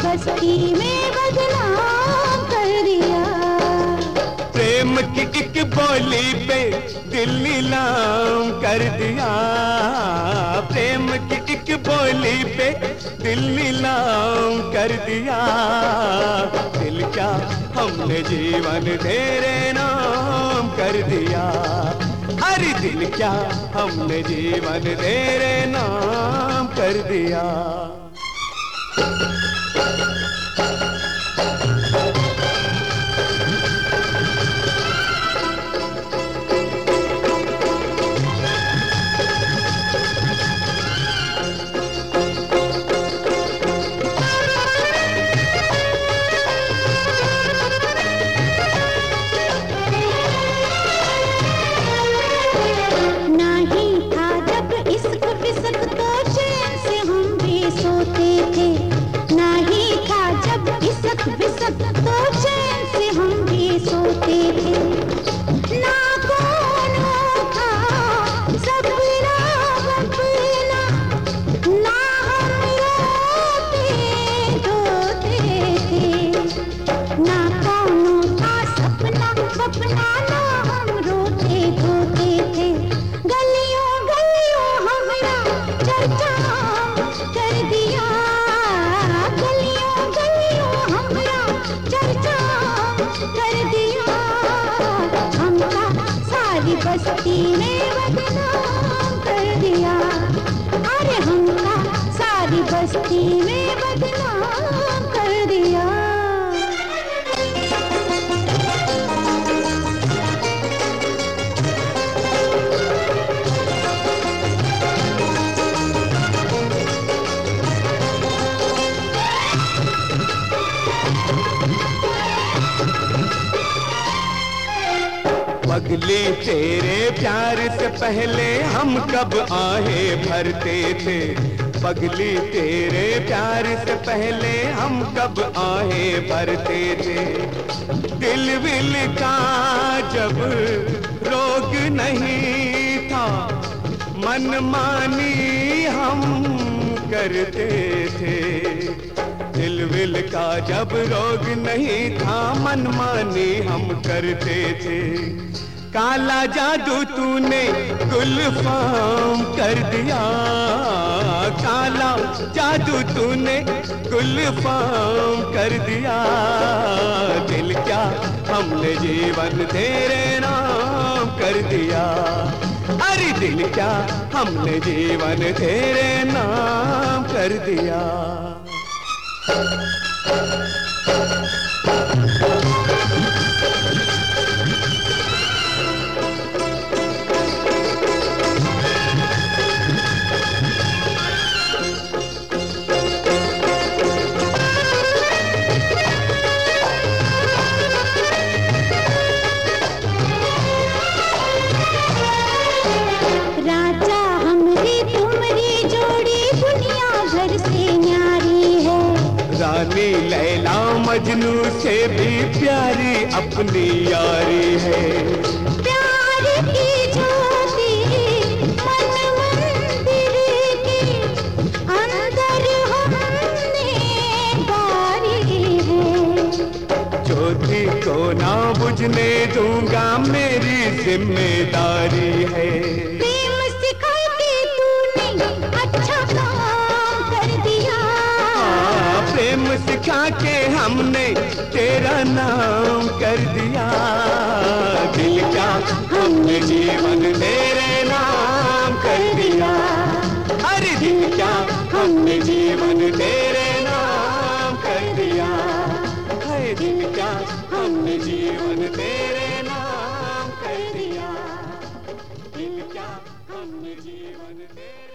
बस्ती में बदनाम कर दिया। प्रेम की एक बोली पे दिल नीलाम कर दिया। प्रेम की एक बोली पे दिल नीलाम कर दिया। दिल क्या हमने जीवन तेरे नाम कर दिया। अरे दिल क्या हमने जीवन तेरे नाम कर दिया। विसक तो चैन से हम भी सोते थे। ना कौन था सपना अपना, ना हम रोते धोते थे। ना कौन था सपना अपना, ना हम रोते धोते थे। गलियों गलियों हमरा चर्चा कर दिया। कर दिया हमका सारी बस्ती में बदनाम कर दिया। अरे हमका सारी बस्ती में बदनाम कर दिया। पगली तेरे प्यार से पहले हम कब आहे भरते थे। पगली तेरे प्यार से पहले हम कब आहे भरते थे। दिल विल का जब रोग नहीं था, मनमानी हम करते थे। दिल विल का जब रोग नहीं था, मनमानी हम करते थे। काला जादू तूने गुलफाम कर दिया। काला जादू तूने गुलफाम कर दिया। दिल क्या हमने जीवन तेरे नाम कर दिया। अरे दिल क्या हमने जीवन तेरे नाम कर दिया। रानी लैला मजनू से भी प्यारी अपनी यारी है। प्यार की ज्योति मन मंदिर के अंदर हमने बारी है। ज्योति को ना बुझने दूंगा, मेरी जिम्मेदारी है। प्रेम सिखा के तूने अच्छा काम कर दिया। प्रेम सिखा के हमने तेरा नाम कर दिया। दिल क्या हमने जीवन तेरे नाम कर दिया। अरे दिल क्या हमने जीवन तेरे नाम कर दिया। है दिल क्या हमने जीवन तेरे नाम कर दिया। दिल क्या हमने जीवन तेरे